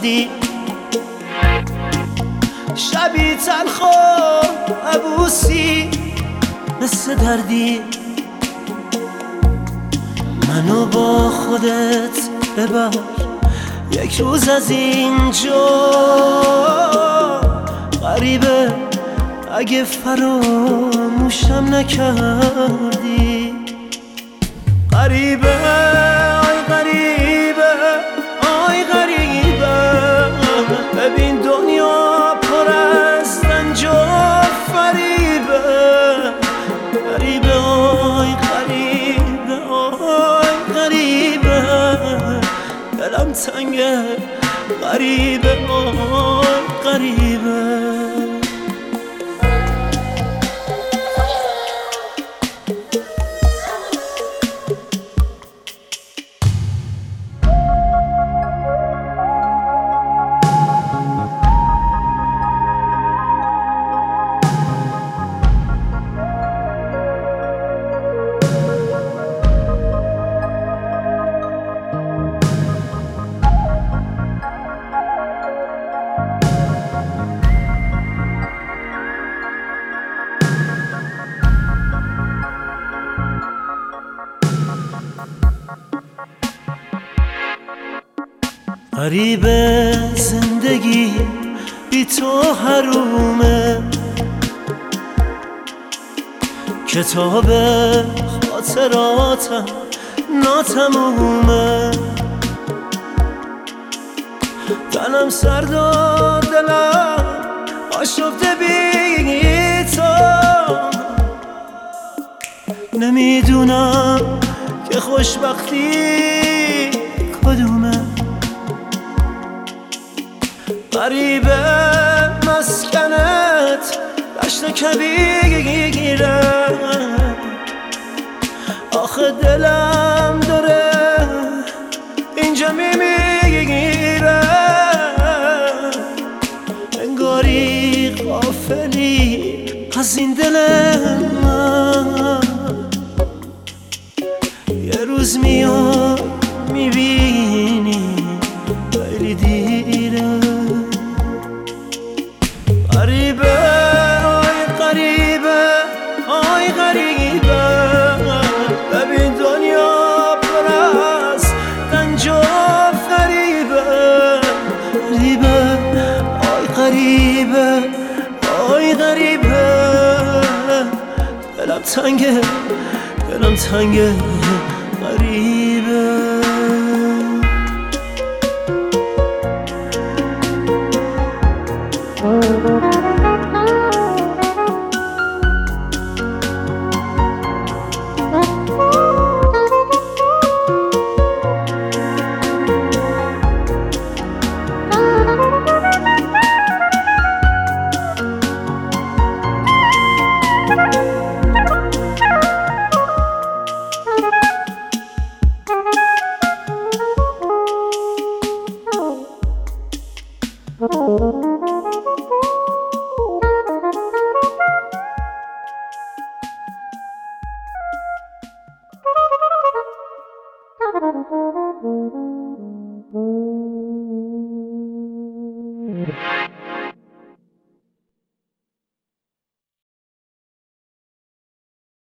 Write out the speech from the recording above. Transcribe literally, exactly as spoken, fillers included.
کردی، شبی تلخ و عبوسی مثل دردی. منو با خودت ببر یک روز از اینجا، غریبه اگه فراموشم نکردی. غریبه آی غریبه آی غریبه، ببین دنیا پر از رنج و فریبه. غریبه آی غریبه آی غریبه، دلم تنگه غریبه آی غریبه. غریبه زندگی بی تو حرومه، کتاب خاطراتم ناتمومه. تنم سرد و دلم آشفته بی تو، نمیدونم که خوشبختی کدومه. غریبه مسکنت دشت کبیره، آخه دلم داره اینجا میمیره. انگاری غافلی از این دل من، یه روز میاد میبینی خیلی دیره. غریبه آی غریبه آی غریبه، ببین دنیا پر از رنج و فریبه. غریبه آی غریبه آی غریبه، دلم تنگه دلم تنگه غریبه. Thank you.